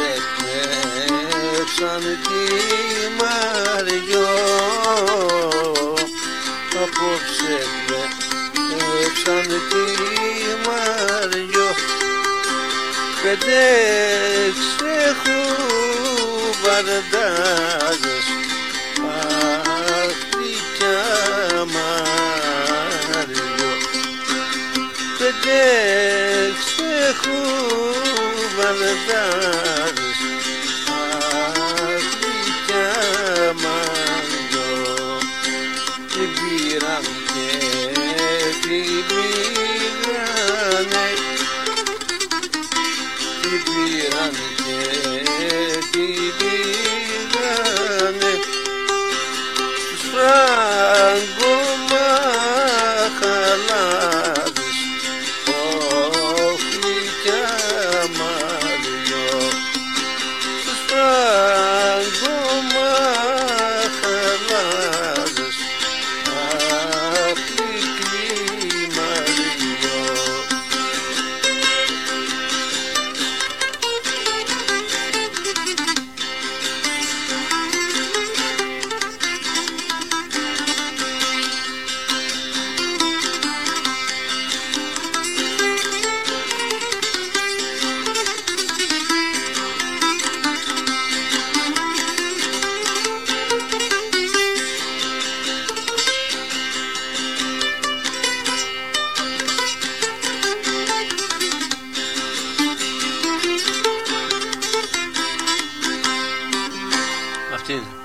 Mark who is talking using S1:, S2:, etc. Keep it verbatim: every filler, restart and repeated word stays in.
S1: κλέψαν τη Μαριό, απόψε κλέψαν τη Μαριό, πέντε-έξι χουβαρντάδες αχτυκιά Μαριό, πέντε-έξι χουβαρντάδες αχτυκιά Μαριό, την πήραν και την πήγανε, την πήραν και την πήγανε στους φραγκομαχαλάδες οχλικιά Μαριό, στους φραγκομαχαλάδες αχλική Μαριό. Αυτή είναι.